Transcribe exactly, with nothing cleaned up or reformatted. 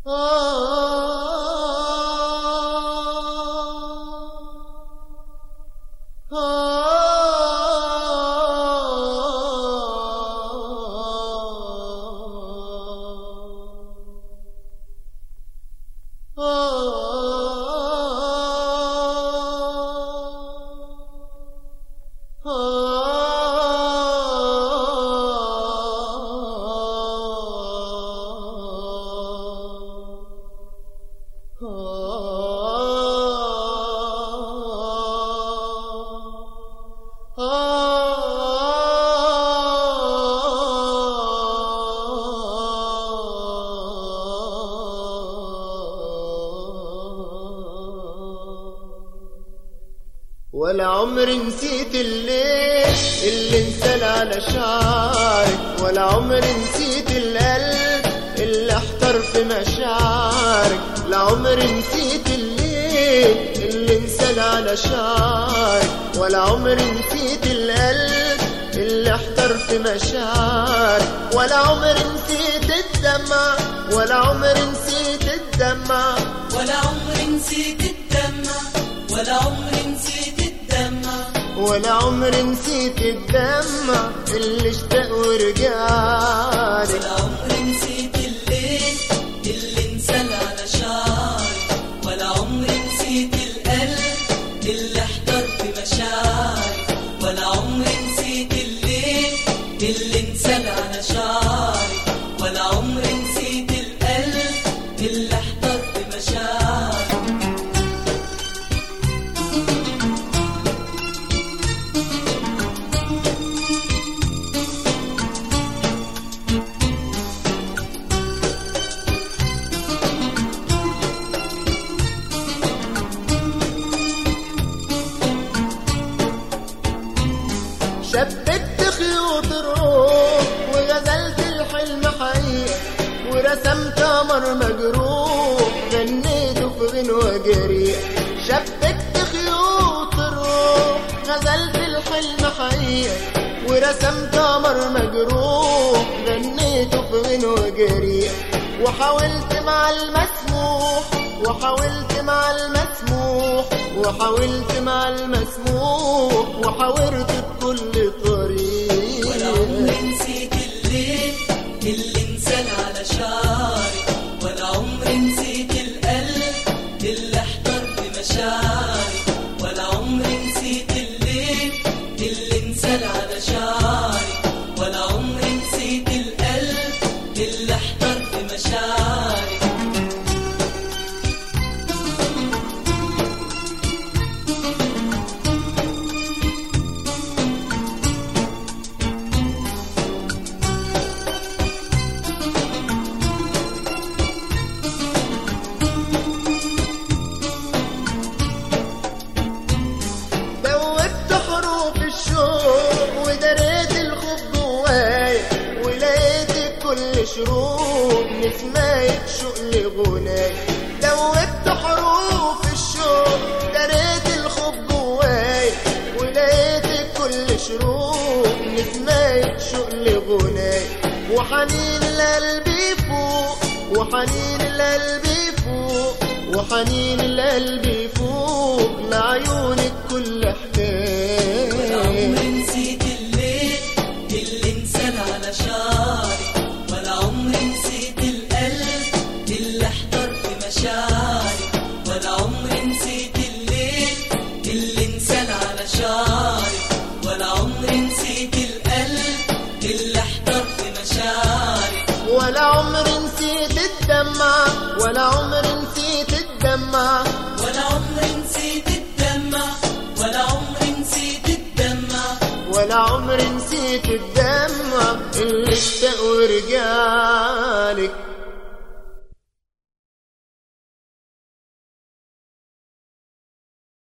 ولا عمري نسيت الليل اللي انسال على شعرك، ولا عمري نسيت القلب اللي احتر في مشاعرك، لا عمري نسيت الليل اللي انسال على شعرك، ولا عمري نسيت القلب اللي احتر في مشاعرك، ولا عمري نسيت الدمع، ولا عمري نسيت الدمع، ولا عمري نسيت الدمع، ولا عمري نسيت الدمع، ولا عمري نسيت الدمع اللي اشتاق ورجعلي، ولا عمري نسيت الليل اللي انسال على شعري، ولا عمري نسيت القلب اللي احتر في مشاعري، ولا عمري نسيت الليل اللي انسال على شعري، ولا عمري نسيت القلب اللي احتر في مشاعري. شبكت خيوط الروح وغزلت الحلم حقيقة، ورسمت قمر مجروح غنيته في غنوة جريئة. شبكت خيوط الروح غزلت الحلم حقيقة، ورسمت قمر مجروح غنيته في غنوة جريئة. وحاولت مع المسموح، وحاولت مع المسموح، وحاولت مع المسموح، وحاولت بكل طريق. ولا عمري نسيت الليل اللي انسال على شعري، ولا عمري نسيت القلب اللي احتر في مشاعري، ولا عمري نسيت الليل اللي انسال على شعري، ولا عمري نسيت القلب اللي احتر في مشاعري. دوبت حروف الشوق ودريت الخوف جوايا، ولقيت كل شروق نسماية شوق لغنايا. دوبت حروف الشوق دريت الخوف جوايا، ولقيت كل شروق نسماية شوق لغنايا. وحنين القلب فوق، وحنين القلب فوق، وحنين القلب فوق لعيونك كل حكاية. ولا عمري نسيت الليل اللي انسال على شعري، ولا عمري نسيت القلب اللي احتر في مشاعري، ولا عمري نسيت الليل اللي انسال على شعري، ولا عمري نسيت القلب اللي احتر في مشاعري. ولا عمري نسيت الدمع، ولا عمري نسيت الدمع، ولا عمري نسيت الدمع، ولا عمري نسيت الدمع، ولا عمري نسيت الدمع اللي اشتاق ورجع.